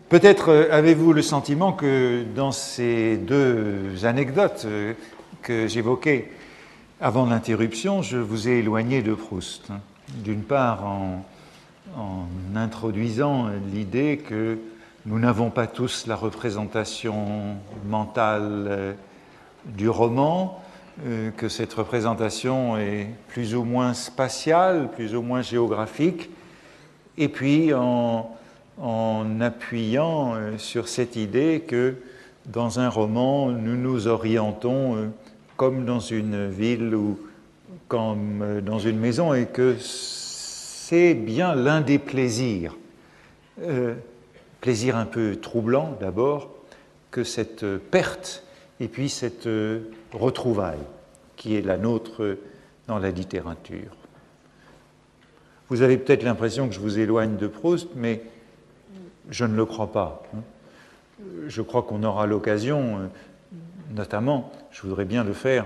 Peut-être avez-vous le sentiment que dans ces deux anecdotes que j'évoquais avant l'interruption, je vous ai éloigné de Proust. D'une part, en introduisant l'idée que nous n'avons pas tous la représentation mentale du roman, que cette représentation est plus ou moins spatiale, plus ou moins géographique, et puis en appuyant sur cette idée que dans un roman, nous nous orientons comme dans une ville ou comme dans une maison, et que c'est bien l'un des plaisirs, plaisir un peu troublant d'abord, que cette perte et puis cette retrouvaille qui est la nôtre dans la littérature. Vous avez peut-être l'impression que je vous éloigne de Proust, mais je ne le crois pas. Je crois qu'on aura l'occasion, notamment, je voudrais bien le faire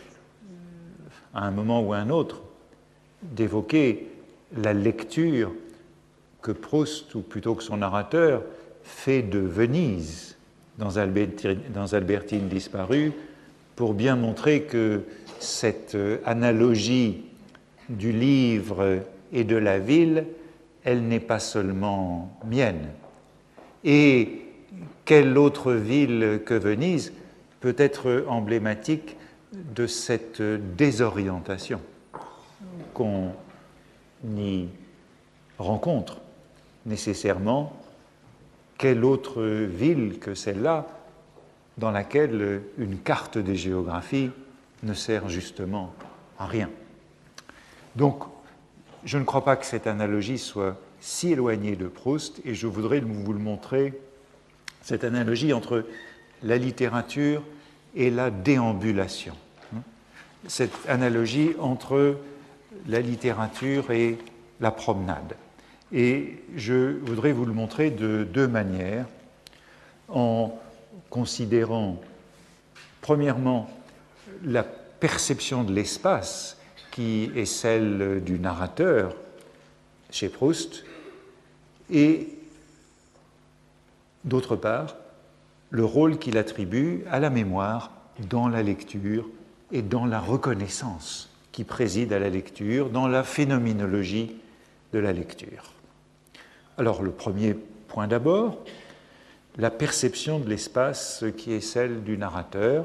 à un moment ou à un autre, d'évoquer la lecture que Proust, ou plutôt que son narrateur, fait de Venise dans Albertine disparue, pour bien montrer que cette analogie du livre et de la ville, elle n'est pas seulement mienne. Et quelle autre ville que Venise peut être emblématique de cette désorientation qu'on y rencontre nécessairement? Quelle autre ville que celle-là dans laquelle une carte des géographies ne sert justement à rien? Donc, je ne crois pas que cette analogie soit si éloignée de Proust, et je voudrais vous le montrer, cette analogie entre la littérature et la déambulation. Cette analogie entre la littérature et la promenade. Et je voudrais vous le montrer de deux manières, en considérant premièrement la perception de l'espace qui est celle du narrateur chez Proust, et d'autre part le rôle qu'il attribue à la mémoire dans la lecture et dans la reconnaissance qui préside à la lecture, dans la phénoménologie de la lecture. Alors le premier point d'abord, la perception de l'espace qui est celle du narrateur.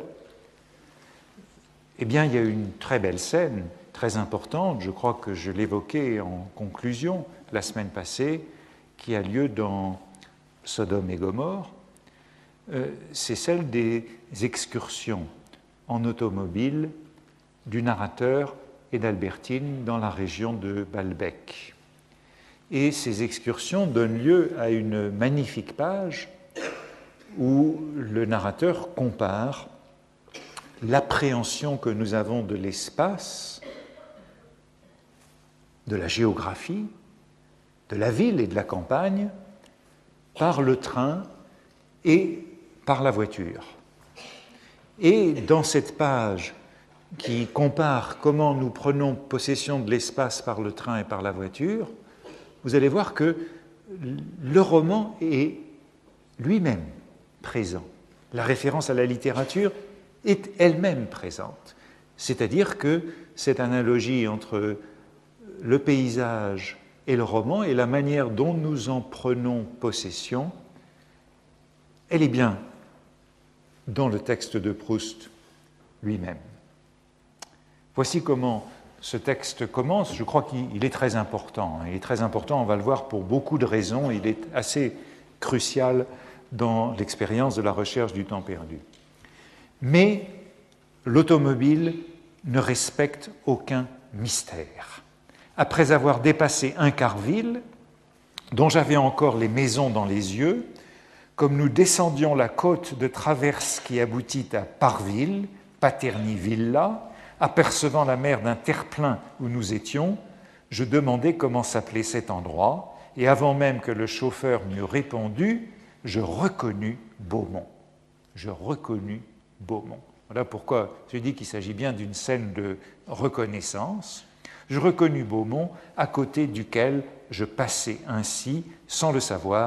Eh bien, il y a une très belle scène, très importante, je crois que je l'évoquais en conclusion la semaine passée, qui a lieu dans Sodome et Gomorrhe. C'est celle des excursions en automobile du narrateur et d'Albertine dans la région de Balbec. Et ces excursions donnent lieu à une magnifique page où le narrateur compare l'appréhension que nous avons de l'espace, de la géographie, de la ville et de la campagne, par le train et par la voiture. Et dans cette page qui compare comment nous prenons possession de l'espace par le train et par la voiture, vous allez voir que le roman est lui-même présent. La référence à la littérature est elle-même présente. C'est-à-dire que cette analogie entre le paysage et le roman et la manière dont nous en prenons possession, elle est bien dans le texte de Proust lui-même. Voici comment ce texte commence. Je crois qu'il est très important. Il est très important, on va le voir, pour beaucoup de raisons. Il est assez crucial dans l'expérience de la recherche du temps perdu. Mais l'automobile ne respecte aucun mystère. Après avoir dépassé Incarville, dont j'avais encore les maisons dans les yeux, comme nous descendions la côte de traverse qui aboutit à Parville, Paternivilla, apercevant la mer d'un terre-plein où nous étions, je demandai comment s'appelait cet endroit, et avant même que le chauffeur m'eût répondu, je reconnus Beaumont. Je reconnus Beaumont. Voilà pourquoi je dis qu'il s'agit bien d'une scène de reconnaissance. Je reconnus Beaumont, à côté duquel je passais ainsi, sans le savoir,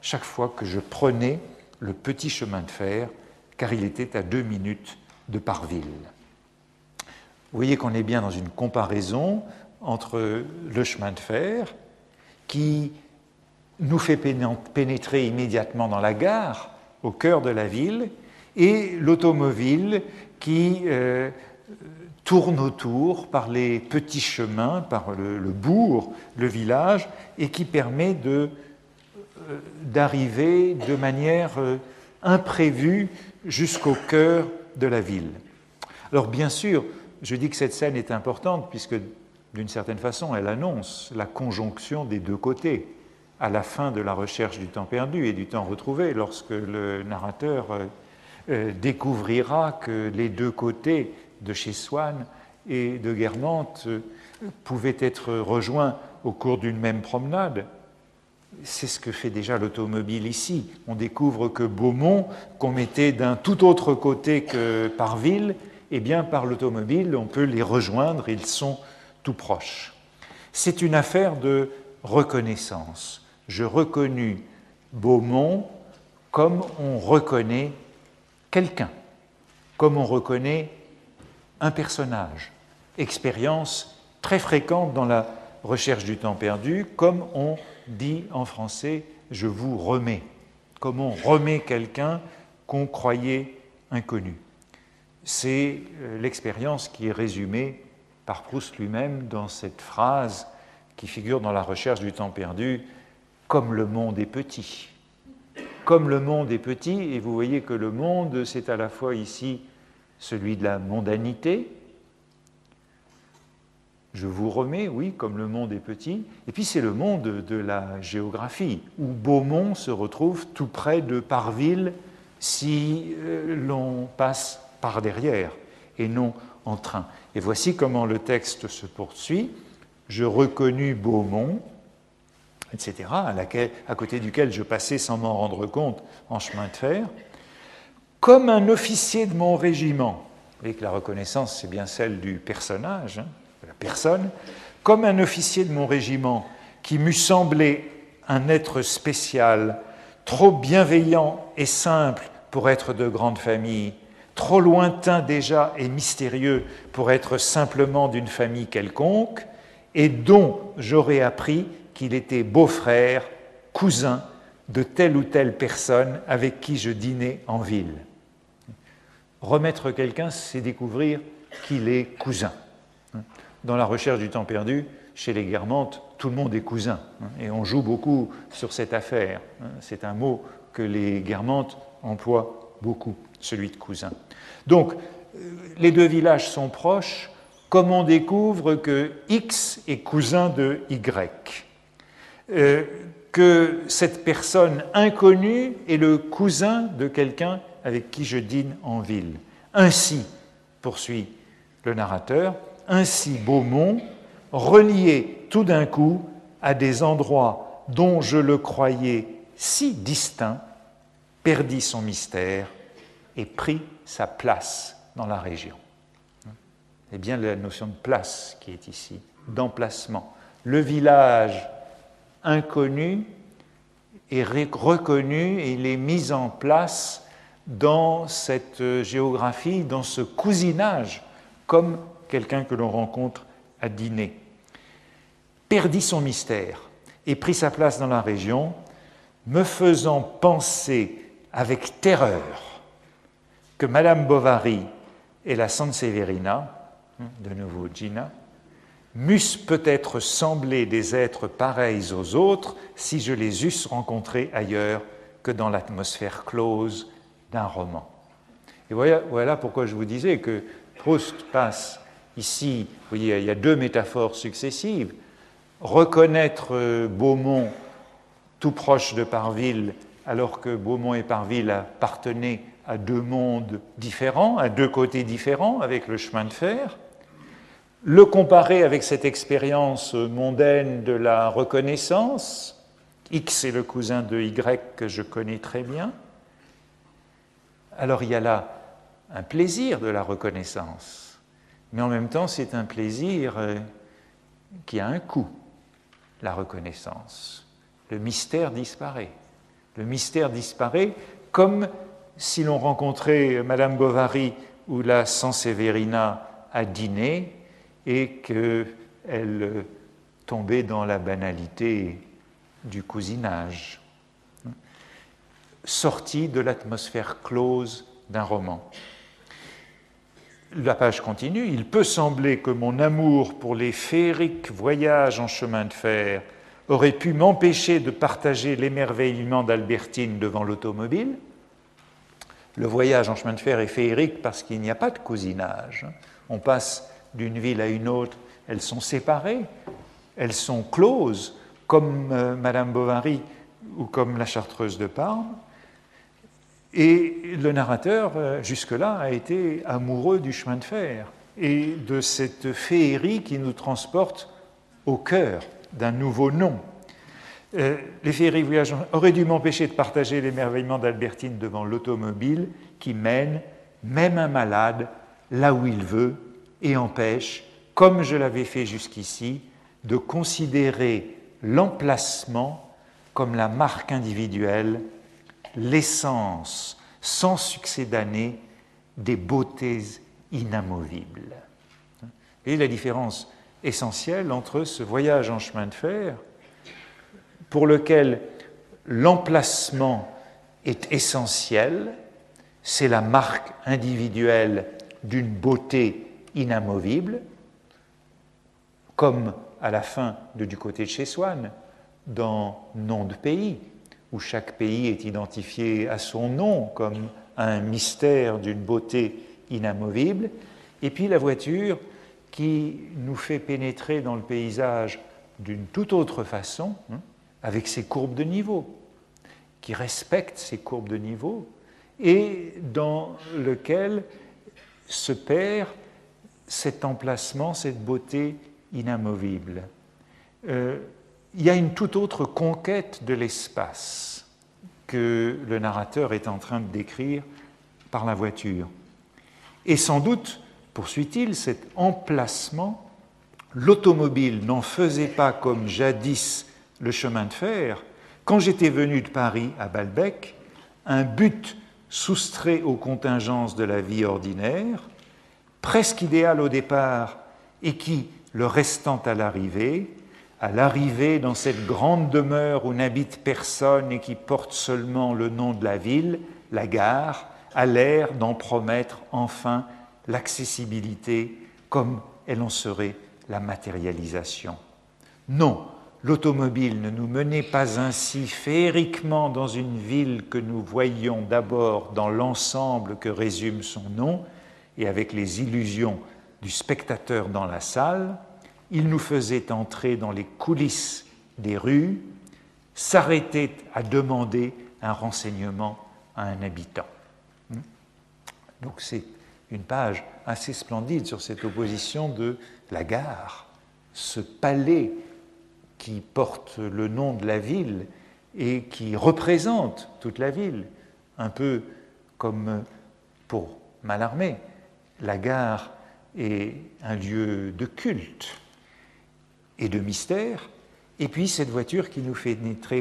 chaque fois que je prenais le petit chemin de fer, car il était à 2 minutes de Parville. Vous voyez qu'on est bien dans une comparaison entre le chemin de fer, qui nous fait pénétrer immédiatement dans la gare, au cœur de la ville, et l'automobile qui tourne autour par les petits chemins, par le bourg, le village, et qui permet d'arriver de manière imprévue jusqu'au cœur de la ville. Alors bien sûr, je dis que cette scène est importante puisque d'une certaine façon, elle annonce la conjonction des deux côtés à la fin de la recherche du temps perdu et du temps retrouvé, lorsque le narrateur découvrira que les deux côtés de chez Swann et de Guermantes pouvaient être rejoints au cours d'une même promenade. C'est ce que fait déjà l'automobile ici. On découvre que Beaumont, qu'on mettait d'un tout autre côté que Parville, eh bien par l'automobile, on peut les rejoindre, ils sont tout proches. C'est une affaire de reconnaissance. Je reconnus Beaumont comme on reconnaît quelqu'un, comme on reconnaît un personnage. Expérience très fréquente dans la recherche du temps perdu, comme on dit en français « je vous remets », comme on remet quelqu'un qu'on croyait inconnu. C'est l'expérience qui est résumée par Proust lui-même dans cette phrase qui figure dans la recherche du temps perdu, « comme le monde est petit ». Comme le monde est petit, et vous voyez que le monde, c'est à la fois ici celui de la mondanité, je vous remets, oui, comme le monde est petit, et puis c'est le monde de la géographie, où Beaumont se retrouve tout près de Parville si l'on passe par derrière et non en train. Et voici comment le texte se poursuit. Je reconnus Beaumont, etc., à côté duquel je passais sans m'en rendre compte en chemin de fer, comme un officier de mon régiment. Vous voyez que la reconnaissance, c'est bien celle du personnage, de la personne, comme un officier de mon régiment qui m'eût semblé un être spécial, trop bienveillant et simple pour être de grande famille, trop lointain déjà et mystérieux pour être simplement d'une famille quelconque, et dont j'aurais appris qu'il était beau-frère, cousin de telle ou telle personne avec qui je dînais en ville. Remettre quelqu'un, c'est découvrir qu'il est cousin. Dans la recherche du temps perdu, chez les Guermantes, tout le monde est cousin. Et on joue beaucoup sur cette affaire. C'est un mot que les Guermantes emploient beaucoup, celui de cousin. Donc, les deux villages sont proches, comme on découvre que X est cousin de Y. Que cette personne inconnue est le cousin de quelqu'un avec qui je dîne en ville. Ainsi, poursuit le narrateur, ainsi Beaumont, relié tout d'un coup à des endroits dont je le croyais si distincts, perdit son mystère et prit sa place dans la région. C'est bien la notion de place qui est ici, d'emplacement. Le village inconnu est reconnu et il est mis en place dans cette géographie, dans ce cousinage, comme quelqu'un que l'on rencontre à dîner. Perdit son mystère et prit sa place dans la région, me faisant penser avec terreur que Madame Bovary et la Sanseverina, de nouveau Gina, m'eussent peut-être semblé des êtres pareils aux autres si je les eusse rencontrés ailleurs que dans l'atmosphère close d'un roman. Et voilà pourquoi je vous disais que Proust passe ici, vous voyez, il y a deux métaphores successives. Reconnaître Beaumont tout proche de Parville, alors que Beaumont et Parville appartenaient à deux mondes différents, à deux côtés différents, avec le chemin de fer. Le comparer avec cette expérience mondaine de la reconnaissance. X est le cousin de Y que je connais très bien. Alors il y a là un plaisir de la reconnaissance, mais en même temps c'est un plaisir qui a un coût, la reconnaissance. Le mystère disparaît. Le mystère disparaît, comme si l'on rencontrait Madame Bovary ou la Sanseverina à dîner et qu'elle tombait dans la banalité du cousinage, sortie de l'atmosphère close d'un roman. La page continue. Il peut sembler que mon amour pour les féeriques voyages en chemin de fer aurait pu m'empêcher de partager l'émerveillement d'Albertine devant l'automobile. Le voyage en chemin de fer est féerique parce qu'il n'y a pas de cousinage. On passe d'une ville à une autre, elles sont séparées, elles sont closes, comme Madame Bovary ou comme la Chartreuse de Parme. Et le narrateur, jusque-là, a été amoureux du chemin de fer et de cette féerie qui nous transporte au cœur d'un nouveau nom. Les féeries voyageantes auraient dû m'empêcher de partager l'émerveillement d'Albertine devant l'automobile qui mène, même un malade, là où il veut et empêche, comme je l'avais fait jusqu'ici, de considérer l'emplacement comme la marque individuelle, l'essence sans succédané des beautés inamovibles. Et la différence essentielle entre ce voyage en chemin de fer, pour lequel l'emplacement est essentiel, c'est la marque individuelle d'une beauté inamovible, comme à la fin de Du côté de chez Swann, dans Nom de pays, où chaque pays est identifié à son nom comme un mystère d'une beauté inamovible, et puis la voiture qui nous fait pénétrer dans le paysage d'une toute autre façon, avec ses courbes de niveau, qui respecte ces courbes de niveau, et dans lequel se perd cet emplacement, cette beauté inamovible. Il y a une toute autre conquête de l'espace que le narrateur est en train de décrire par la voiture. Et sans doute, poursuit-il, cet emplacement, l'automobile n'en faisait pas comme jadis le chemin de fer. Quand j'étais venu de Paris à Balbec, un but soustrait aux contingences de la vie ordinaire, presque idéal au départ et qui, le restant à l'arrivée dans cette grande demeure où n'habite personne et qui porte seulement le nom de la ville, la gare, a l'air d'en promettre enfin l'accessibilité comme elle en serait la matérialisation. Non, l'automobile ne nous menait pas ainsi féeriquement dans une ville que nous voyions d'abord dans l'ensemble que résume son nom et avec les illusions du spectateur dans la salle. Il nous faisait entrer dans les coulisses des rues, s'arrêter à demander un renseignement à un habitant. Donc c'est une page assez splendide sur cette opposition de la gare, ce palais qui porte le nom de la ville et qui représente toute la ville, un peu comme pour Mallarmé, la gare est un lieu de culte et de mystère, et puis cette voiture qui nous fait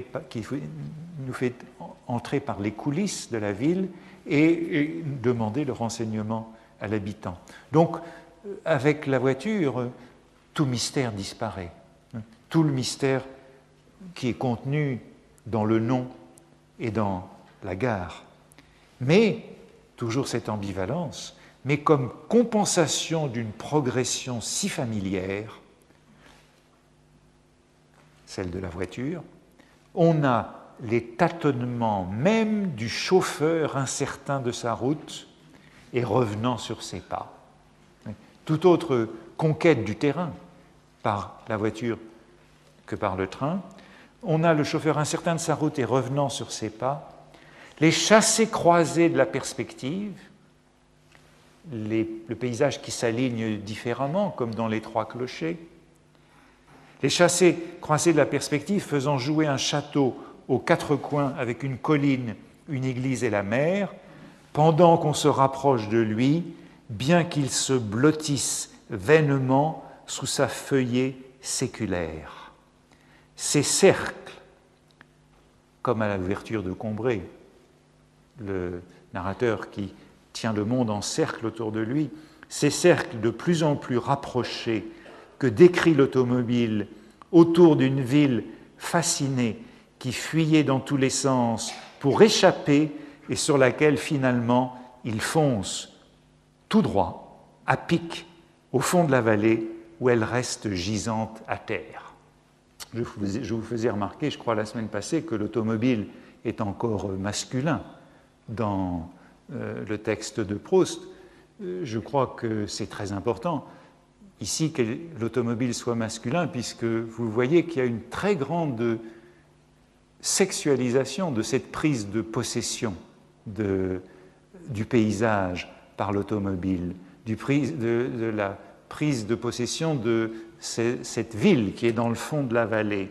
entrer par les coulisses de la ville et demander le renseignement à l'habitant. Donc, avec la voiture, tout mystère disparaît. Tout le mystère qui est contenu dans le nom et dans la gare. Mais, toujours cette ambivalence, mais comme compensation d'une progression si familière, celle de la voiture, on a les tâtonnements même du chauffeur incertain de sa route et revenant sur ses pas. Toute autre conquête du terrain par la voiture que par le train, on a le chauffeur incertain de sa route et revenant sur ses pas, les chassés-croisés de la perspective, le paysage qui s'aligne différemment, comme dans les trois clochers, les chassés-croisés de la perspective faisant jouer un château aux quatre coins avec une colline, une église et la mer, pendant qu'on se rapproche de lui, bien qu'il se blottisse vainement sous sa feuillée séculaire. Ces cercles comme à l'ouverture de Combray, le narrateur qui tient le monde en cercle autour de lui, ces cercles de plus en plus rapprochés que décrit l'automobile autour d'une ville fascinée qui fuyait dans tous les sens pour échapper et sur laquelle finalement il fonce tout droit, à pic, au fond de la vallée où elle reste gisante à terre. Je vous faisais remarquer, je crois la semaine passée, que l'automobile est encore masculin dans le texte de Proust. Je crois que c'est très important ici que l'automobile soit masculin, puisque vous voyez qu'il y a une très grande sexualisation de cette prise de possession du paysage par l'automobile, de la prise de possession de cette ville qui est dans le fond de la vallée.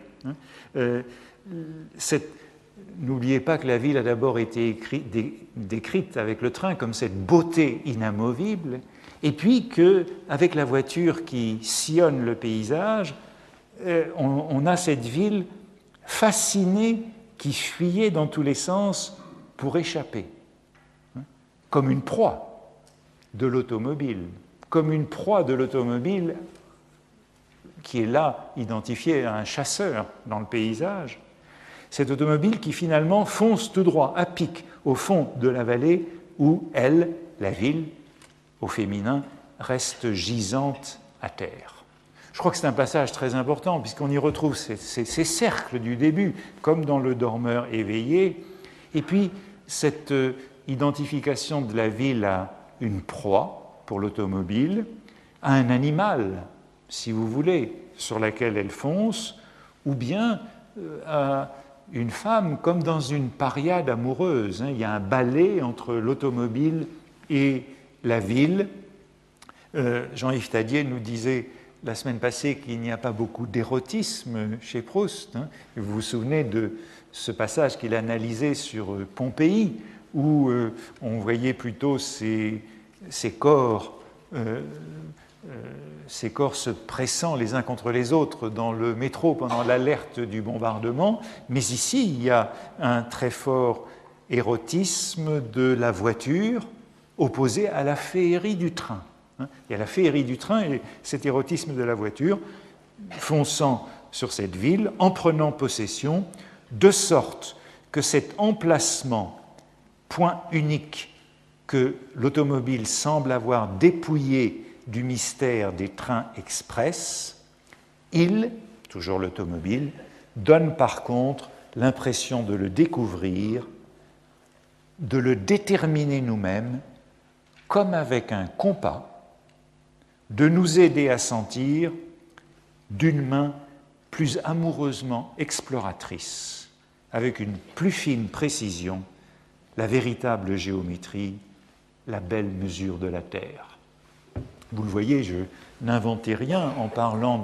N'oubliez pas que la ville a d'abord été décrite avec le train comme cette beauté inamovible, et puis qu'avec la voiture qui sillonne le paysage, on a cette ville fascinée qui fuyait dans tous les sens pour échapper, comme une proie de l'automobile, qui est là identifiée à un chasseur dans le paysage. Cette automobile qui finalement fonce tout droit, à pic, au fond de la vallée où elle, la ville, au féminin, reste gisante à terre. Je crois que c'est un passage très important puisqu'on y retrouve ces cercles du début, comme dans Le Dormeur éveillé, et puis cette identification de la ville à une proie pour l'automobile, à un animal, si vous voulez, sur laquelle elle fonce, ou bien à une femme comme dans une pariade amoureuse. Il y a un balai entre l'automobile et la ville. Jean-Yves Tadier nous disait la semaine passée qu'il n'y a pas beaucoup d'érotisme chez Proust. Vous vous souvenez de ce passage qu'il analysait sur Pompéi, où on voyait plutôt ces corps se pressant les uns contre les autres dans le métro pendant l'alerte du bombardement, mais ici il y a un très fort érotisme de la voiture opposé à la féerie du train. Il y a la féerie du train et cet érotisme de la voiture fonçant sur cette ville, en prenant possession, de sorte que cet emplacement, point unique que l'automobile semble avoir dépouillé du mystère des trains express, il, toujours l'automobile, donne par contre l'impression de le découvrir, de le déterminer nous-mêmes, comme avec un compas, de nous aider à sentir d'une main plus amoureusement exploratrice, avec une plus fine précision, la véritable géométrie, la belle mesure de la Terre. Vous le voyez, je n'inventais rien en parlant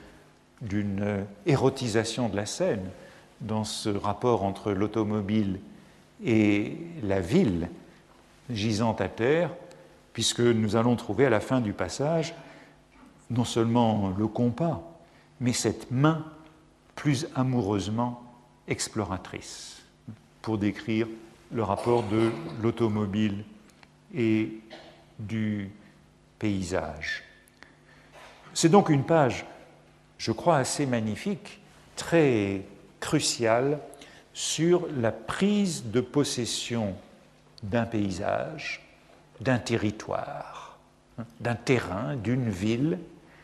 d'une érotisation de la scène dans ce rapport entre l'automobile et la ville gisante à terre, puisque nous allons trouver à la fin du passage non seulement le compas, mais cette main plus amoureusement exploratrice, pour décrire le rapport de l'automobile et du paysage. C'est donc une page, je crois, assez magnifique, très cruciale, sur la prise de possession d'un paysage, d'un territoire, d'un terrain, d'une ville,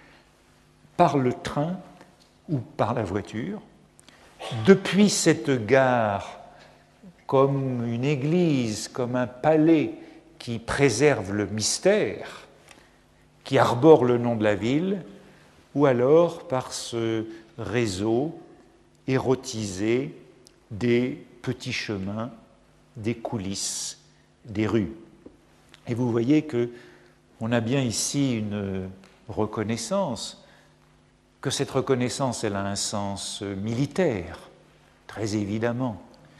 par le train ou par la voiture, depuis cette gare comme une église, comme un palais qui préserve le mystère, qui arbore le nom de la ville, ou alors par ce réseau érotisé des petits chemins, des coulisses, des rues. Et vous voyez qu'on a bien ici une reconnaissance, que cette reconnaissance, elle a un sens militaire, très évidemment.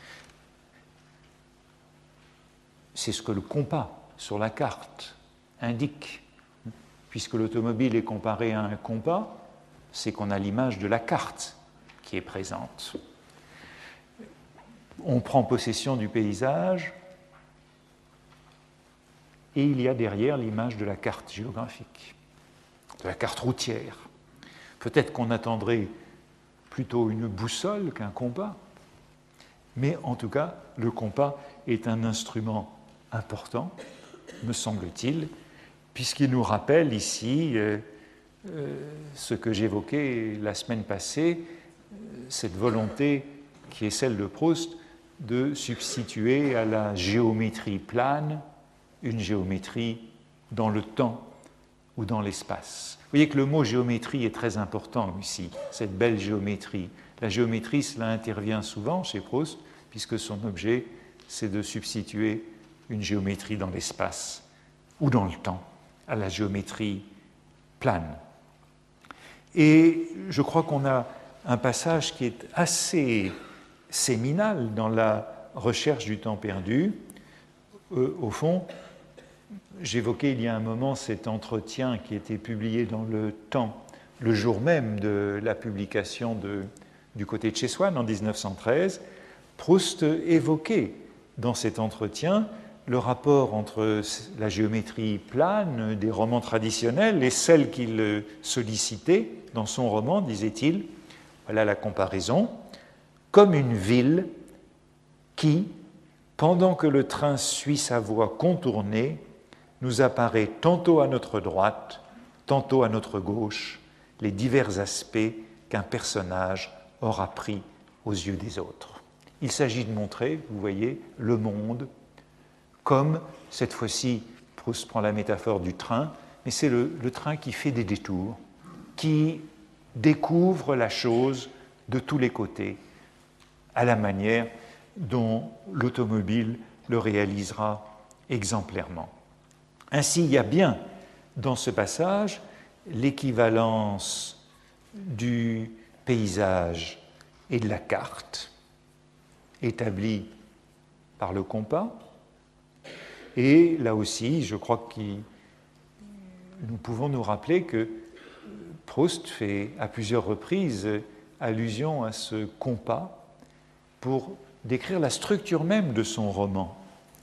C'est ce que le compas sur la carte indique. Puisque l'automobile est comparée à un compas, c'est qu'on a l'image de la carte qui est présente. on prend possession du paysage, et il y a derrière l'image de la carte géographique, de la carte routière. Peut-être qu'on attendrait plutôt une boussole qu'un compas, mais en tout cas, le compas est un instrument important, me semble-t-il, puisqu'il nous rappelle ici ce que j'évoquais la semaine passée, cette volonté qui est celle de Proust de substituer à la géométrie plane une géométrie dans le temps ou dans l'espace. Vous voyez que le mot géométrie est très important ici, cette belle géométrie. La géométrie, cela intervient souvent chez Proust, puisque son objet, c'est de substituer une géométrie dans l'espace ou dans le temps à la géométrie plane. Et je crois qu'on a un passage qui est assez séminal dans la recherche du temps perdu. Au fond, j'évoquais il y a un moment cet entretien qui était publié dans le Temps, le jour même de la publication du côté de chez Swann en 1913. Proust évoquait dans cet entretien le rapport entre la géométrie plane des romans traditionnels et celle qu'il sollicitait dans son roman, disait-il, voilà la comparaison, comme une ville qui, pendant que le train suit sa voie contournée, nous apparaît tantôt à notre droite, tantôt à notre gauche, les divers aspects qu'un personnage aura pris aux yeux des autres. Il s'agit de montrer, vous voyez, le monde comme, cette fois-ci, Proust prend la métaphore du train, mais c'est le train qui fait des détours, qui découvre la chose de tous les côtés, à la manière dont l'automobile le réalisera exemplairement. Ainsi, il y a bien dans ce passage l'équivalence du paysage et de la carte établie par le compas. Et là aussi, je crois que nous pouvons nous rappeler que Proust fait à plusieurs reprises allusion à ce compas pour décrire la structure même de son roman,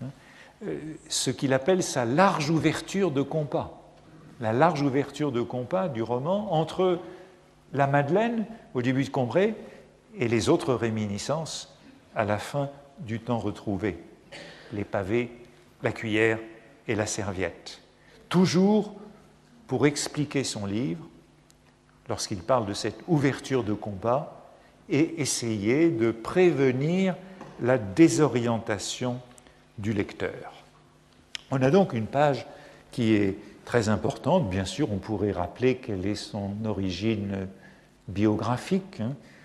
ce qu'il appelle sa large ouverture de compas, la large ouverture de compas du roman entre la Madeleine au début de Combray et les autres réminiscences à la fin du Temps retrouvé, les pavés, la cuillère et la serviette. Toujours pour expliquer son livre, lorsqu'il parle de cette ouverture de compas, et essayer de prévenir la désorientation du lecteur. On a donc une page qui est très importante. Bien sûr, on pourrait rappeler quelle est son origine biographique.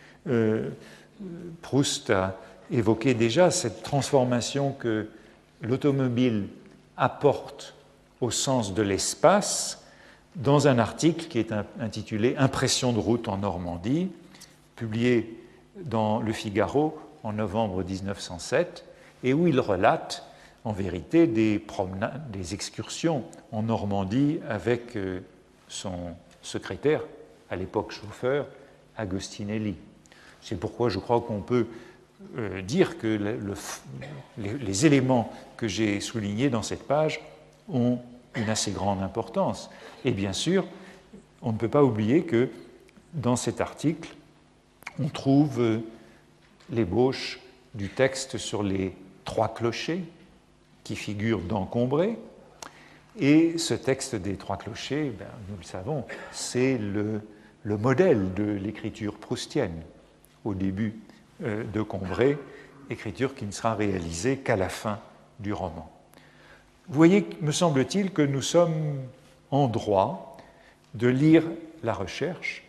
Proust a évoqué déjà cette transformation que l'automobile apporte au sens de l'espace dans un article qui est intitulé « Impression de route en Normandie », publié dans Le Figaro en novembre 1907, et où il relate en vérité des promenades, des excursions en Normandie avec son secrétaire, à l'époque chauffeur, Agostinelli. C'est pourquoi je crois qu'on peut dire que les éléments que j'ai soulignés dans cette page ont une assez grande importance. Et bien sûr, on ne peut pas oublier que dans cet article, on trouve l'ébauche du texte sur les 3 clochers qui figurent dans Combray. Et ce texte des 3 clochers, nous le savons, c'est le modèle de l'écriture proustienne au début de Combray, écriture qui ne sera réalisée qu'à la fin du roman. Vous voyez, me semble-t-il, que nous sommes en droit de lire la recherche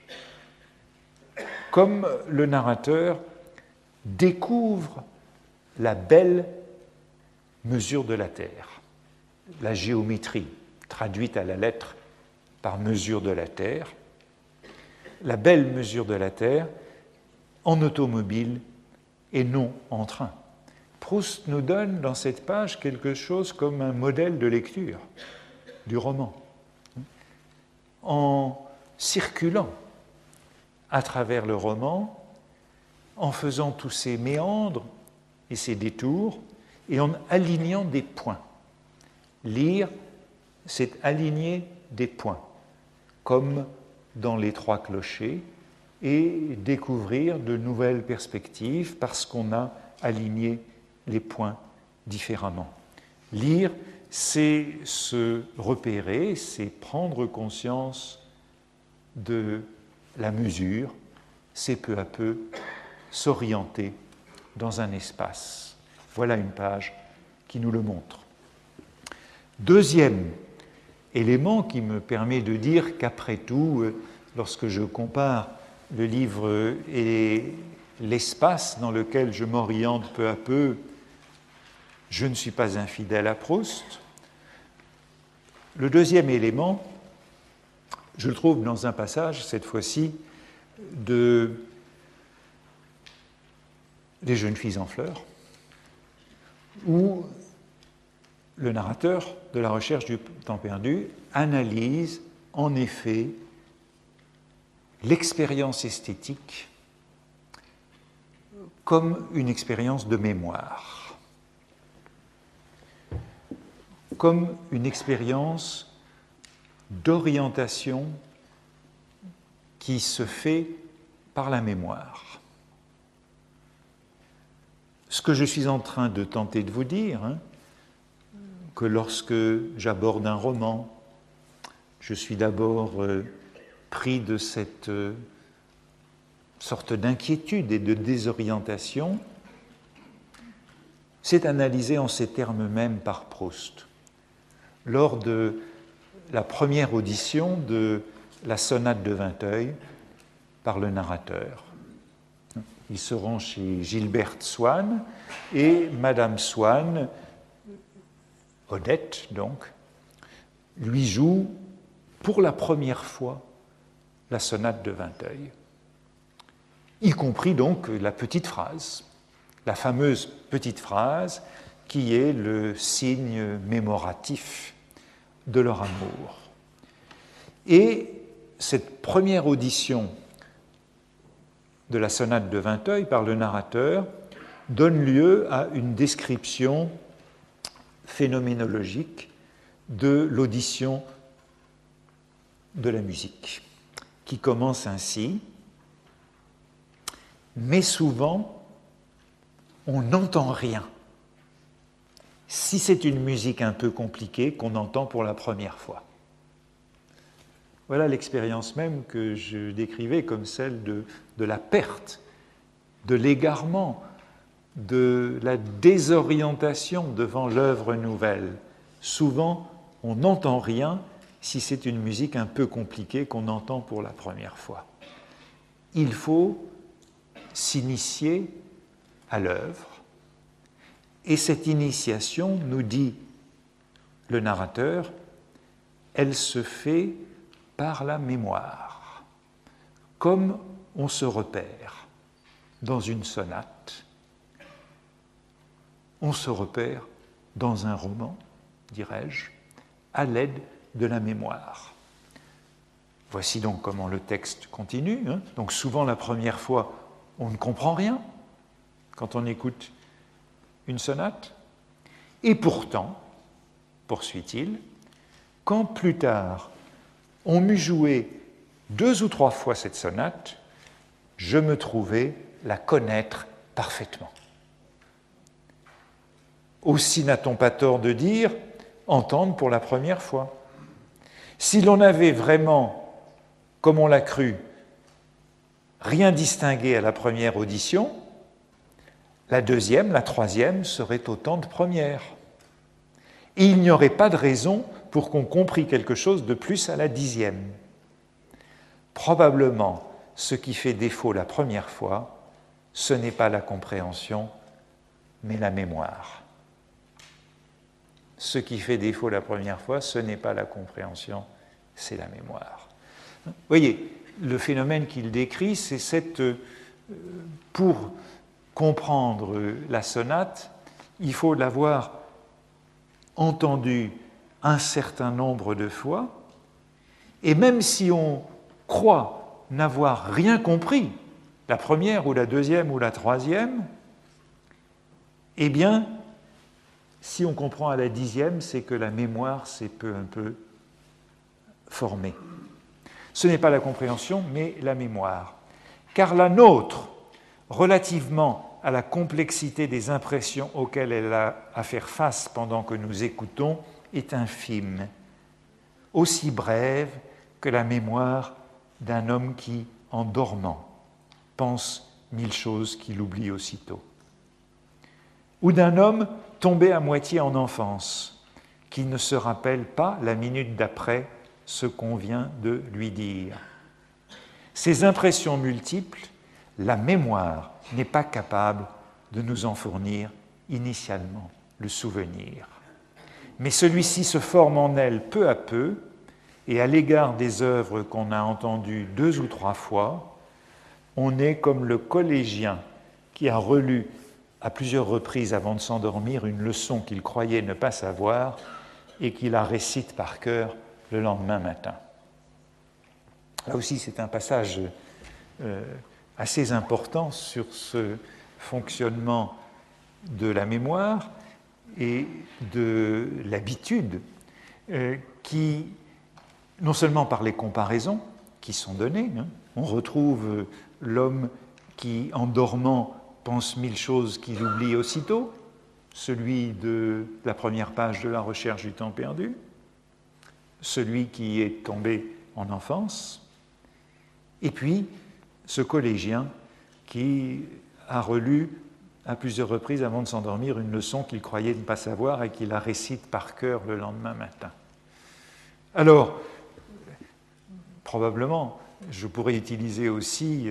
comme le narrateur découvre la belle mesure de la Terre, la géométrie, traduite à la lettre par mesure de la Terre, la belle mesure de la Terre en automobile et non en train. Proust nous donne dans cette page quelque chose comme un modèle de lecture du roman. En circulant à travers le roman, en faisant tous ces méandres et ses détours, et en alignant des points. Lire, c'est aligner des points, comme dans les trois clochers, et découvrir de nouvelles perspectives parce qu'on a aligné les points différemment. Lire, c'est se repérer, c'est prendre conscience de la mesure, c'est peu à peu s'orienter dans un espace. Voilà une page qui nous le montre. Deuxième élément qui me permet de dire qu'après tout, lorsque je compare le livre et l'espace dans lequel je m'oriente peu à peu, je ne suis pas infidèle à Proust. Le deuxième élément, je le trouve dans un passage, cette fois-ci, de Les jeunes filles en fleurs, où le narrateur de La recherche du temps perdu analyse en effet l'expérience esthétique comme une expérience de mémoire, comme une expérience d'orientation qui se fait par la mémoire. Ce que je suis en train de tenter de vous dire, que lorsque j'aborde un roman, je suis d'abord pris de cette sorte d'inquiétude et de désorientation, c'est analysé en ces termes mêmes par Proust. Lors de la première audition de la sonate de Vinteuil par le narrateur. Il se rend chez Gilberte Swann et Madame Swann, Odette donc, lui joue pour la première fois la sonate de Vinteuil, y compris donc la petite phrase, la fameuse petite phrase qui est le signe mémoratif de leur amour. Et cette première audition de la sonate de Vinteuil par le narrateur donne lieu à une description phénoménologique de l'audition de la musique, qui commence ainsi. Mais souvent, on n'entend rien. Si c'est une musique un peu compliquée qu'on entend pour la première fois. Voilà l'expérience même que je décrivais comme celle de la perte, de l'égarement, de la désorientation devant l'œuvre nouvelle. Souvent, on n'entend rien si c'est une musique un peu compliquée qu'on entend pour la première fois. Il faut s'initier à l'œuvre, et cette initiation, nous dit le narrateur, elle se fait par la mémoire, comme on se repère dans une sonate, on se repère dans un roman, dirais-je, à l'aide de la mémoire. Voici donc comment le texte continue. Donc souvent, la première fois, on ne comprend rien quand on écoute une sonate. Et pourtant, poursuit-il, quand plus tard on m'eut joué 2 ou 3 fois cette sonate, je me trouvais la connaître parfaitement. Aussi n'a-t-on pas tort de dire entendre pour la première fois. Si l'on avait vraiment, comme on l'a cru, rien distingué à la première audition, la deuxième, la troisième seraient autant de premières. Et il n'y aurait pas de raison pour qu'on comprît quelque chose de plus à la 10e. Probablement, ce qui fait défaut la première fois, ce n'est pas la compréhension, mais la mémoire. Ce qui fait défaut la première fois, ce n'est pas la compréhension, c'est la mémoire. Vous voyez, le phénomène qu'il décrit, c'est cette... Pour comprendre la sonate, il faut l'avoir entendue un certain nombre de fois, et même si on croit n'avoir rien compris, la première ou la deuxième ou la troisième, Eh bien, si on comprend à la 10e, c'est que la mémoire s'est peu à peu formée. Ce n'est pas la compréhension, mais la mémoire. Car la nôtre, relativement à la complexité des impressions auxquelles elle a à faire face pendant que nous écoutons, est infime, aussi brève que la mémoire d'un homme qui, en dormant, pense 1000 choses qu'il oublie aussitôt. Ou d'un homme tombé à moitié en enfance, qui ne se rappelle pas la minute d'après ce qu'on vient de lui dire. Ces impressions multiples, la mémoire n'est pas capable de nous en fournir initialement le souvenir. Mais celui-ci se forme en elle peu à peu, et à l'égard des œuvres qu'on a entendues 2 ou 3 fois, on est comme le collégien qui a relu à plusieurs reprises avant de s'endormir une leçon qu'il croyait ne pas savoir et qui la récite par cœur le lendemain matin. Là aussi, c'est un passage assez important sur ce fonctionnement de la mémoire et de l'habitude qui, non seulement par les comparaisons qui sont données, on retrouve l'homme qui, en dormant, pense 1000 choses qu'il oublie aussitôt, celui de la première page de la recherche du temps perdu, celui qui est tombé en enfance, et puis ce collégien qui a relu à plusieurs reprises avant de s'endormir une leçon qu'il croyait ne pas savoir et qui la récite par cœur le lendemain matin. Alors, probablement, je pourrais utiliser aussi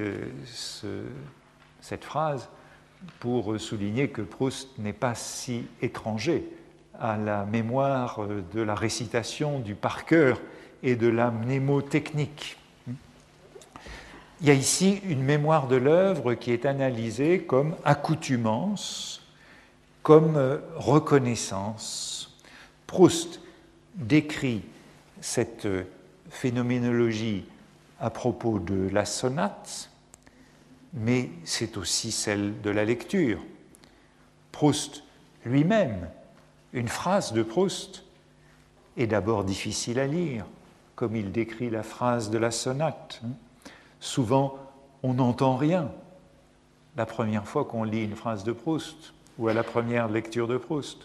cette phrase pour souligner que Proust n'est pas si étranger à la mémoire de la récitation, du par cœur et de la mnémotechnique. Il y a ici une mémoire de l'œuvre qui est analysée comme accoutumance, comme reconnaissance. Proust décrit cette phénoménologie à propos de la sonate, mais c'est aussi celle de la lecture. Proust lui-même, une phrase de Proust est d'abord difficile à lire, comme il décrit la phrase de la sonate. Souvent, on n'entend rien la première fois qu'on lit une phrase de Proust ou à la première lecture de Proust.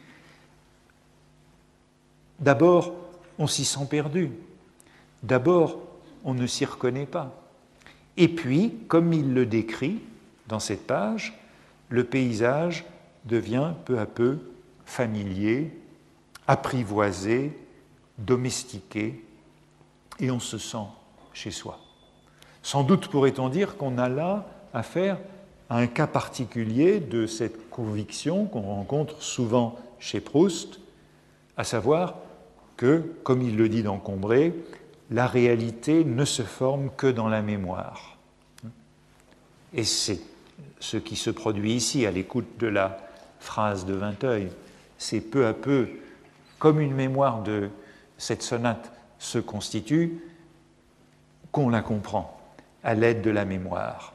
D'abord, on s'y sent perdu. D'abord, on ne s'y reconnaît pas. Et puis, comme il le décrit dans cette page, le paysage devient peu à peu familier, apprivoisé, domestiqué, et on se sent chez soi. Sans doute pourrait-on dire qu'on a là affaire à un cas particulier de cette conviction qu'on rencontre souvent chez Proust, à savoir que, comme il le dit dans Combray, la réalité ne se forme que dans la mémoire. Et c'est ce qui se produit ici à l'écoute de la phrase de Vinteuil. C'est peu à peu, comme une mémoire de cette sonate se constitue, qu'on la comprend à l'aide de la mémoire.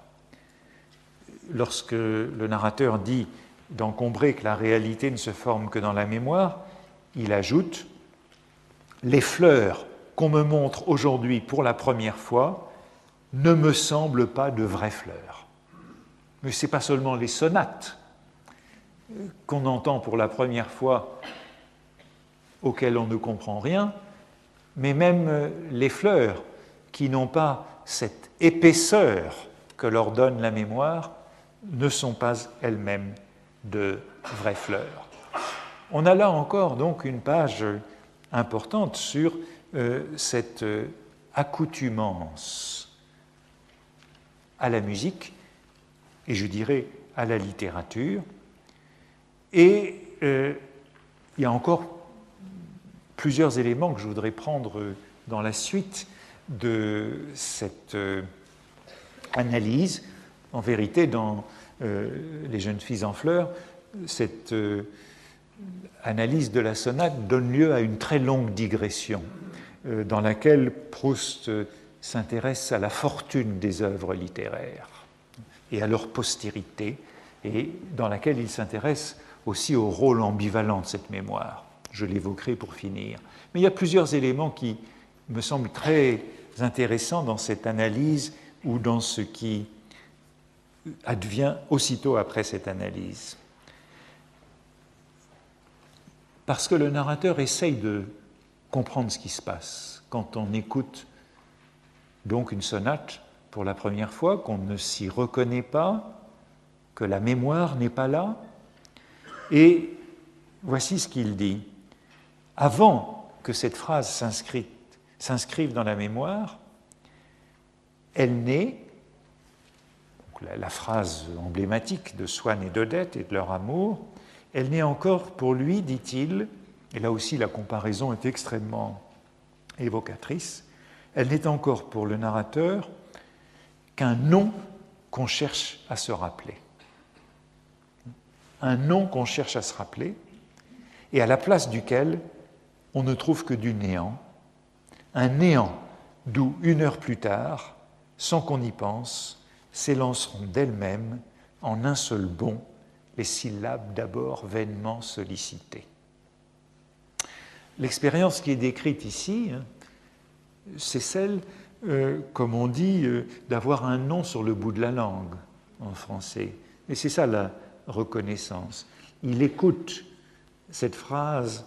Lorsque le narrateur dit dans Combray que la réalité ne se forme que dans la mémoire, il ajoute « Les fleurs qu'on me montre aujourd'hui pour la première fois ne me semblent pas de vraies fleurs. » Mais ce n'est pas seulement les sonates qu'on entend pour la première fois, auxquelles on ne comprend rien, mais même les fleurs qui n'ont pas cette épaisseur que leur donne la mémoire ne sont pas elles-mêmes de vraies fleurs. On a là encore donc une page importante sur cette accoutumance à la musique et je dirais à la littérature. Et il y a encore plusieurs éléments que je voudrais prendre dans la suite de cette analyse. En vérité, dans Les jeunes filles en fleurs, cette analyse de la sonate donne lieu à une très longue digression dans laquelle Proust s'intéresse à la fortune des œuvres littéraires et à leur postérité, et dans laquelle il s'intéresse aussi au rôle ambivalent de cette mémoire. Je l'évoquerai pour finir. Mais il y a plusieurs éléments qui me semblent très intéressants dans cette analyse ou dans ce qui advient aussitôt après cette analyse. Parce que le narrateur essaye de comprendre ce qui se passe. Quand on écoute donc une sonate pour la première fois, qu'on ne s'y reconnaît pas, que la mémoire n'est pas là, et voici ce qu'il dit. Avant que cette phrase s'inscrive dans la mémoire, elle naît, la phrase emblématique de Swann et d'Odette et de leur amour, elle n'est encore pour lui, dit-il, et là aussi la comparaison est extrêmement évocatrice, elle n'est encore pour le narrateur qu'un nom qu'on cherche à se rappeler. Un nom qu'on cherche à se rappeler, et à la place duquel on ne trouve que du néant. Un néant d'où, une heure plus tard, sans qu'on y pense, s'élanceront d'elles-mêmes en un seul bond les syllabes d'abord vainement sollicitées. L'expérience qui est décrite ici, c'est celle, comme on dit, d'avoir un nom sur le bout de la langue en français. Et c'est ça la reconnaissance. Il écoute cette phrase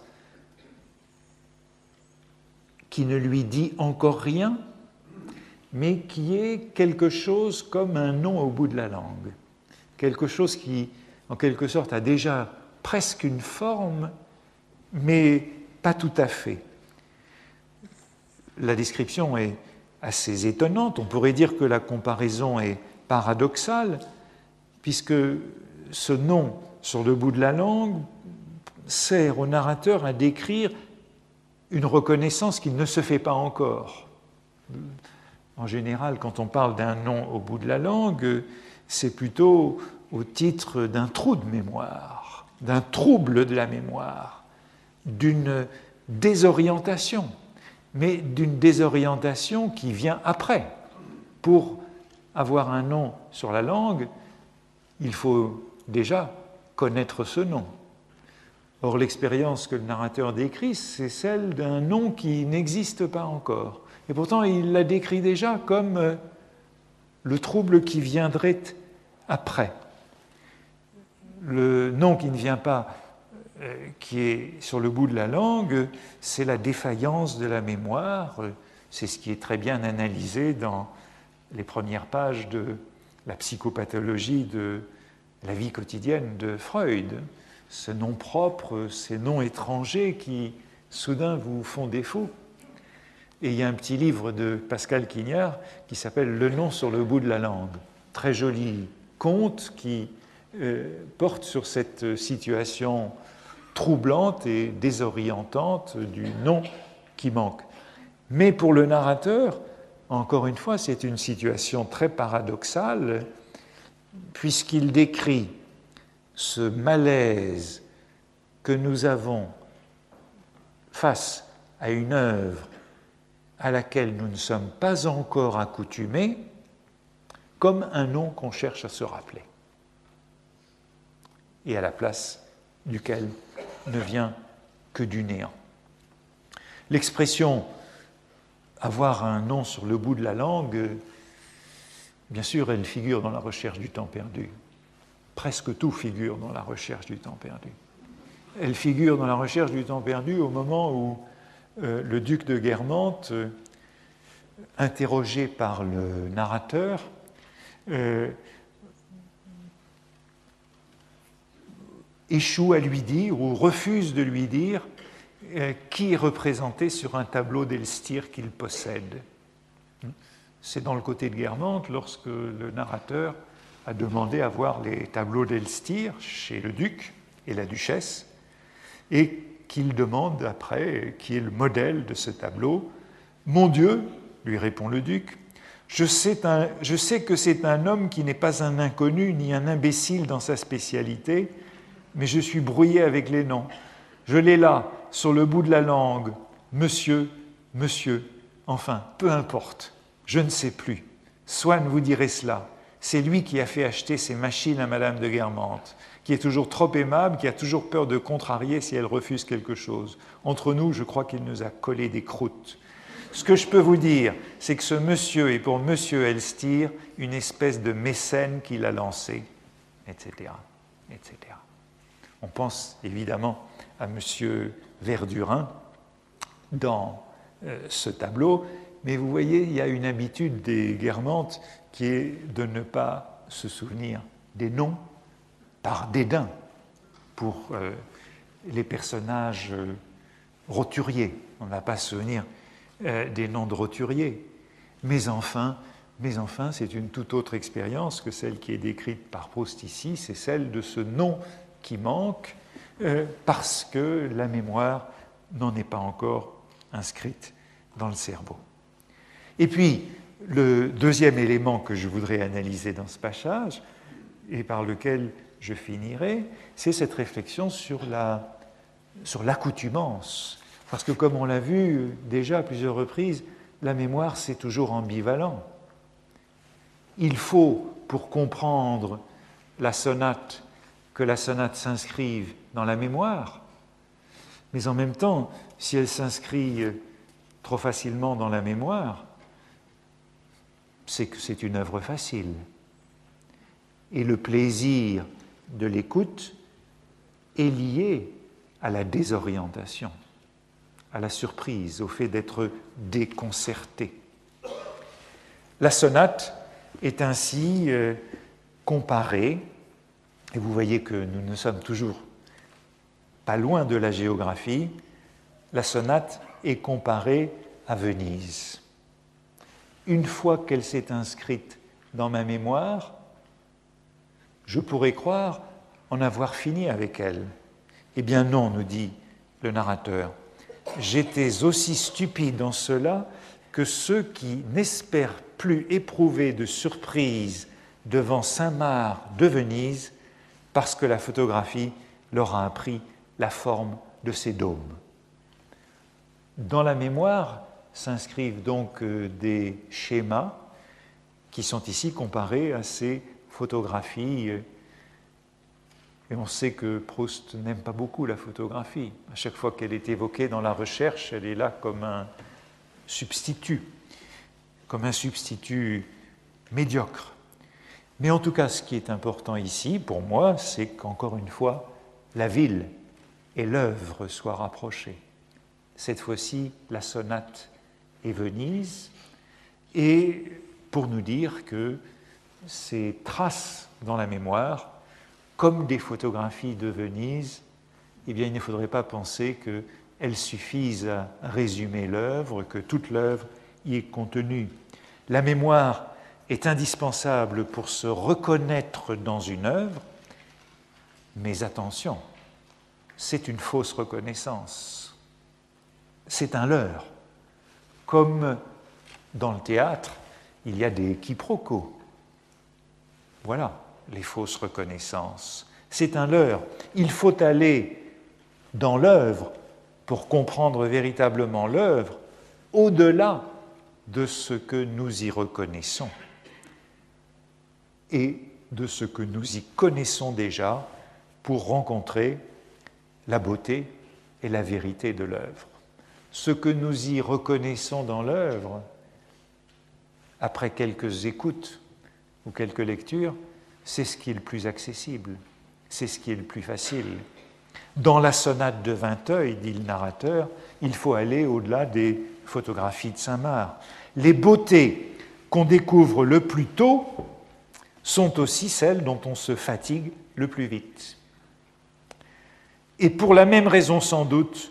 qui ne lui dit encore rien, mais qui est quelque chose comme un nom au bout de la langue. Quelque chose qui, en quelque sorte, a déjà presque une forme, mais pas tout à fait. La description est assez étonnante. On pourrait dire que la comparaison est paradoxale, puisque ce nom sur le bout de la langue sert au narrateur à décrire une reconnaissance qui ne se fait pas encore. En général, quand on parle d'un nom au bout de la langue, c'est plutôt au titre d'un trou de mémoire, d'un trouble de la mémoire, d'une désorientation, mais d'une désorientation qui vient après. Pour avoir un nom sur la langue, il faut déjà connaître ce nom. Or, l'expérience que le narrateur décrit, c'est celle d'un nom qui n'existe pas encore. Et pourtant, il la décrit déjà comme le trouble qui viendrait après. Le nom qui ne vient pas, qui est sur le bout de la langue, c'est la défaillance de la mémoire. C'est ce qui est très bien analysé dans les premières pages de la psychopathologie de la vie quotidienne de Freud. Ce nom propre, ces noms étrangers qui, soudain, vous font défaut. Et il y a un petit livre de Pascal Quignard qui s'appelle « Le nom sur le bout de la langue ». Très joli conte qui porte sur cette situation troublante et désorientante du nom qui manque. Mais pour le narrateur, encore une fois, c'est une situation très paradoxale, puisqu'il décrit ce malaise que nous avons face à une œuvre à laquelle nous ne sommes pas encore accoutumés, comme un nom qu'on cherche à se rappeler, et à la place duquel ne vient que du néant. L'expression « avoir un nom sur le bout de la langue », bien sûr, elle figure dans la recherche du temps perdu. Presque tout figure dans la recherche du temps perdu. Elle figure dans la recherche du temps perdu au moment où le duc de Guermantes, interrogé par le narrateur, échoue à lui dire ou refuse de lui dire qui est représenté sur un tableau d'Elstir qu'il possède. C'est dans le côté de Guermantes, lorsque le narrateur a demandé à voir les tableaux d'Elstir chez le duc et la duchesse, et qu'il demande après qui est le modèle de ce tableau. « Mon Dieu, lui répond le duc, je sais que c'est un homme qui n'est pas un inconnu ni un imbécile dans sa spécialité, mais je suis brouillé avec les noms. Je l'ai là, sur le bout de la langue, monsieur, enfin, peu importe, je ne sais plus. Swann vous dirait cela. C'est lui qui a fait acheter ses machines à Madame de Guermantes, qui est toujours trop aimable, qui a toujours peur de contrarier si elle refuse quelque chose. Entre nous, je crois qu'il nous a collé des croûtes. Ce que je peux vous dire, c'est que ce monsieur est pour monsieur Elstir une espèce de mécène qu'il a lancé, etc., etc. On pense évidemment à monsieur Verdurin dans ce tableau, mais vous voyez, il y a une habitude des Guermantes qui est de ne pas se souvenir des noms par dédain pour les personnages roturiers. On n'a pas à se souvenir des noms de roturiers. Mais enfin, c'est une toute autre expérience que celle qui est décrite par Proust ici, c'est celle de ce nom qui manque parce que la mémoire n'en est pas encore inscrite dans le cerveau. Et puis, le deuxième élément que je voudrais analyser dans ce passage, et par lequel je finirai, c'est cette réflexion sur l'accoutumance. Parce que comme on l'a vu déjà à plusieurs reprises, la mémoire, c'est toujours ambivalent. Il faut, pour comprendre la sonate, que la sonate s'inscrive dans la mémoire, mais en même temps, si elle s'inscrit trop facilement dans la mémoire, c'est que c'est une œuvre facile. Et le plaisir de l'écoute est lié à la désorientation, à la surprise, au fait d'être déconcerté. La sonate est ainsi comparée, et vous voyez que nous ne sommes toujours pas loin de la géographie, la sonate est comparée à Venise. Une fois qu'elle s'est inscrite dans ma mémoire, je pourrais croire en avoir fini avec elle. Eh bien non, nous dit le narrateur. J'étais aussi stupide en cela que ceux qui n'espèrent plus éprouver de surprise devant Saint-Marc de Venise parce que la photographie leur a appris la forme de ces dômes. Dans la mémoire s'inscrivent donc des schémas qui sont ici comparés à ces photographies. Et on sait que Proust n'aime pas beaucoup la photographie. À chaque fois qu'elle est évoquée dans la recherche, elle est là comme un substitut médiocre. Mais en tout cas, ce qui est important ici, pour moi, c'est qu'encore une fois, la ville et l'œuvre soient rapprochées. Cette fois-ci, la sonate est Venise, et pour nous dire que ces traces dans la mémoire, comme des photographies de Venise, eh bien, il ne faudrait pas penser qu'elles suffisent à résumer l'œuvre, que toute l'œuvre y est contenue. La mémoire est indispensable pour se reconnaître dans une œuvre, mais attention, c'est une fausse reconnaissance. C'est un leurre. Comme dans le théâtre, il y a des quiproquos. Voilà les fausses reconnaissances. C'est un leurre. Il faut aller dans l'œuvre pour comprendre véritablement l'œuvre, au-delà de ce que nous y reconnaissons et de ce que nous y connaissons déjà pour rencontrer la beauté et la vérité de l'œuvre. Ce que nous y reconnaissons dans l'œuvre, après quelques écoutes ou quelques lectures, c'est ce qui est le plus accessible, c'est ce qui est le plus facile. Dans la sonate de Vinteuil, dit le narrateur, il faut aller au-delà des photographies de Saint-Marc. Les beautés qu'on découvre le plus tôt sont aussi celles dont on se fatigue le plus vite. Et pour la même raison sans doute,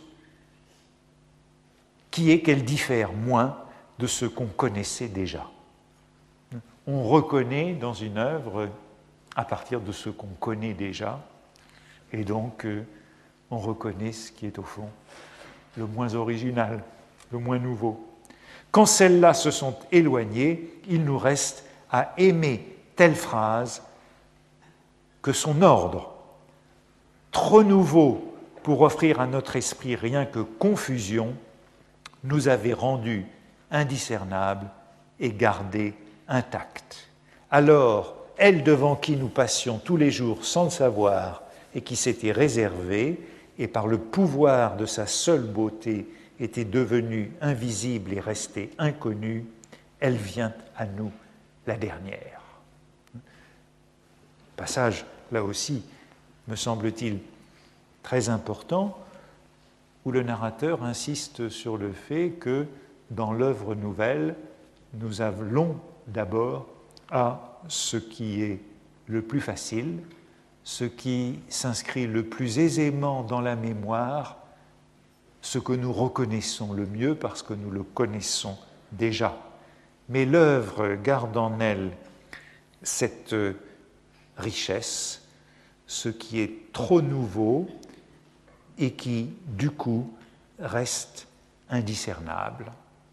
qui est qu'elles diffèrent moins de ce qu'on connaissait déjà. On reconnaît dans une œuvre à partir de ce qu'on connaît déjà, et donc on reconnaît ce qui est au fond le moins original, le moins nouveau. Quand celles-là se sont éloignées, il nous reste à aimer telle phrase que son ordre, trop nouveau pour offrir à notre esprit rien que confusion, nous avait rendu indiscernables et gardés intacts. Alors, elle devant qui nous passions tous les jours sans le savoir et qui s'était réservée, et par le pouvoir de sa seule beauté était devenue invisible et restée inconnue, elle vient à nous, la dernière. Passage, là aussi, me semble-t-il, très important, où le narrateur insiste sur le fait que dans l'œuvre nouvelle, nous allons d'abord à ce qui est le plus facile, ce qui s'inscrit le plus aisément dans la mémoire, ce que nous reconnaissons le mieux parce que nous le connaissons déjà. Mais l'œuvre garde en elle cette richesse, ce qui est trop nouveau et qui, du coup, reste indiscernable,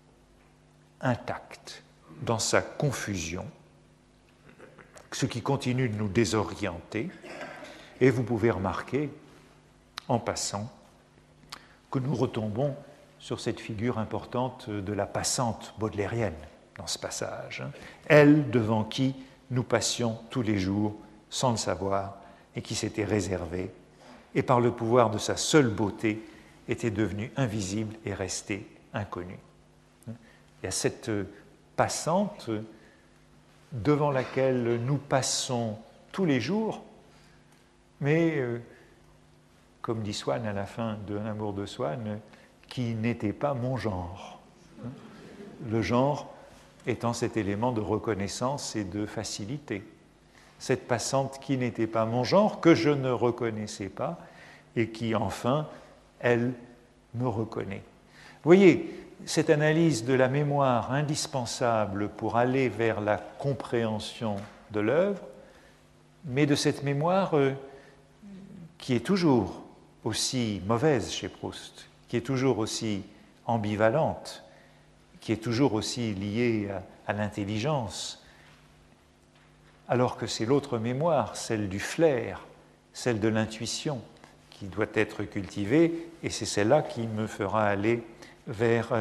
intact dans sa confusion, ce qui continue de nous désorienter. Et vous pouvez remarquer, en passant, que nous retombons sur cette figure importante de la passante baudelairienne dans ce passage. Elle devant qui nous passions tous les jours sans le savoir et qui s'était réservée et par le pouvoir de sa seule beauté était devenue invisible et restée inconnue. Il y a cette passante devant laquelle nous passons tous les jours, mais, comme dit Swann à la fin de L'amour de Swann, qui n'était pas mon genre. Le genre étant cet élément de reconnaissance et de facilité. Cette passante qui n'était pas mon genre, que je ne reconnaissais pas, et qui, enfin, elle, me reconnaît. Vous voyez, cette analyse de la mémoire indispensable pour aller vers la compréhension de l'œuvre, mais de cette mémoire qui est toujours aussi mauvaise chez Proust, qui est toujours aussi ambivalente, qui est toujours aussi liée à l'intelligence, alors que c'est l'autre mémoire, celle du flair, celle de l'intuition, qui doit être cultivée, et c'est celle-là qui me fera aller vers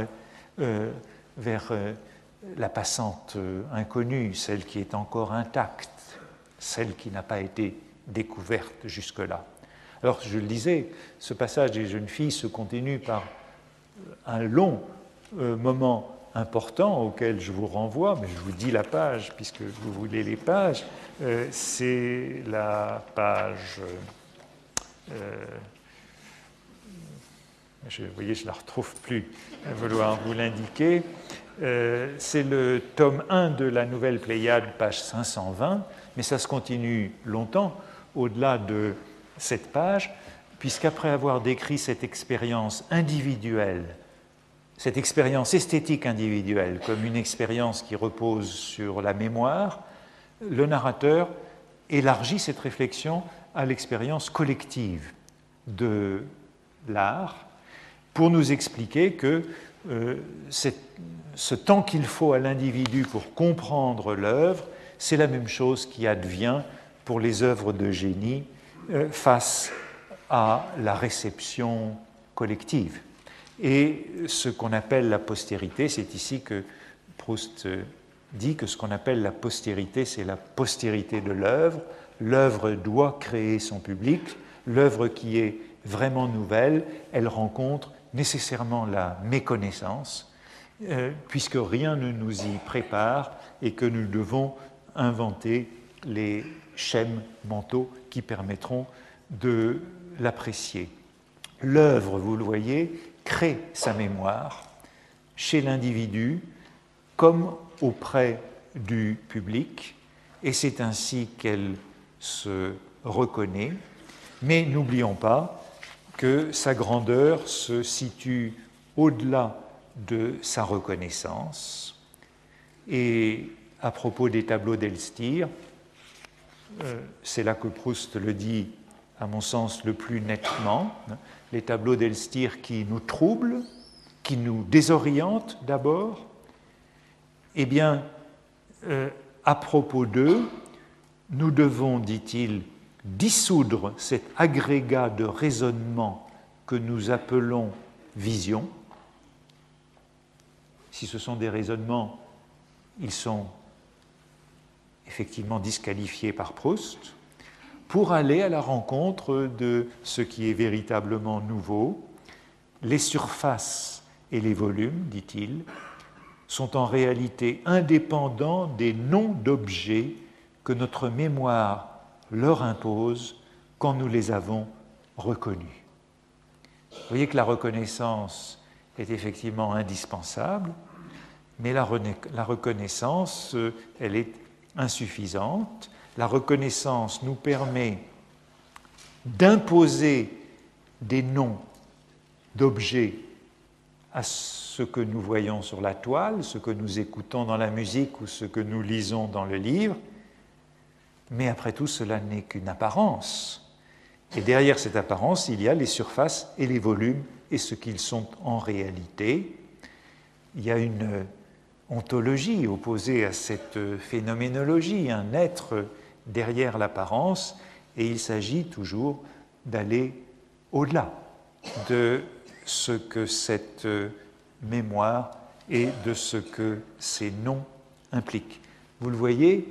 la passante inconnue, celle qui est encore intacte, celle qui n'a pas été découverte jusque-là. Alors, je le disais, ce passage des jeunes filles se continue par un long moment important auquel je vous renvoie, mais je vous dis la page, puisque vous voulez les pages, c'est la page... vous voyez, je ne la retrouve plus à vouloir vous l'indiquer. C'est le tome 1 de la Nouvelle Pléiade, page 520, mais ça se continue longtemps, au-delà de cette page, puisqu'après avoir décrit cette expérience individuelle, cette expérience esthétique individuelle comme une expérience qui repose sur la mémoire, le narrateur élargit cette réflexion à l'expérience collective de l'art pour nous expliquer que ce temps qu'il faut à l'individu pour comprendre l'œuvre, c'est la même chose qui advient pour les œuvres de génie face à la réception collective. Et ce qu'on appelle la postérité, c'est ici que Proust dit que ce qu'on appelle la postérité, c'est la postérité de l'œuvre. L'œuvre doit créer son public. L'œuvre qui est vraiment nouvelle, elle rencontre nécessairement la méconnaissance, puisque rien ne nous y prépare et que nous devons inventer les schèmes mentaux qui permettront de l'apprécier. L'œuvre, vous le voyez, crée sa mémoire chez l'individu comme auprès du public, et c'est ainsi qu'elle se reconnaît. Mais n'oublions pas que sa grandeur se situe au-delà de sa reconnaissance. Et à propos des tableaux d'Elstir, c'est là que Proust le dit, à mon sens, le plus nettement, les tableaux d'Elstir qui nous troublent, qui nous désorientent d'abord, eh bien, à propos d'eux, nous devons, dit-il, dissoudre cet agrégat de raisonnement que nous appelons vision. Si ce sont des raisonnements, ils sont effectivement disqualifiés par Proust, pour aller à la rencontre de ce qui est véritablement nouveau. Les surfaces et les volumes, dit-il, sont en réalité indépendants des noms d'objets que notre mémoire leur impose quand nous les avons reconnus. Vous voyez que la reconnaissance est effectivement indispensable, mais la reconnaissance, elle est insuffisante. La reconnaissance nous permet d'imposer des noms d'objets à ce que nous voyons sur la toile, ce que nous écoutons dans la musique ou ce que nous lisons dans le livre, mais après tout, cela n'est qu'une apparence. Et derrière cette apparence, il y a les surfaces et les volumes et ce qu'ils sont en réalité. Il y a une ontologie opposée à cette phénoménologie, un être derrière l'apparence, et il s'agit toujours d'aller au-delà de ce que cette mémoire et de ce que ces noms impliquent. Vous le voyez,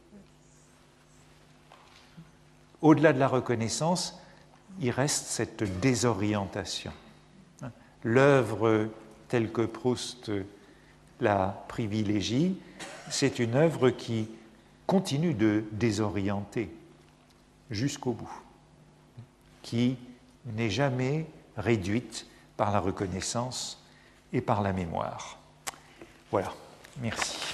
au-delà de la reconnaissance, il reste cette désorientation. L'œuvre telle que Proust la privilégie, c'est une œuvre qui continue de désorienter jusqu'au bout, qui n'est jamais réduite par la reconnaissance et par la mémoire. Voilà, merci.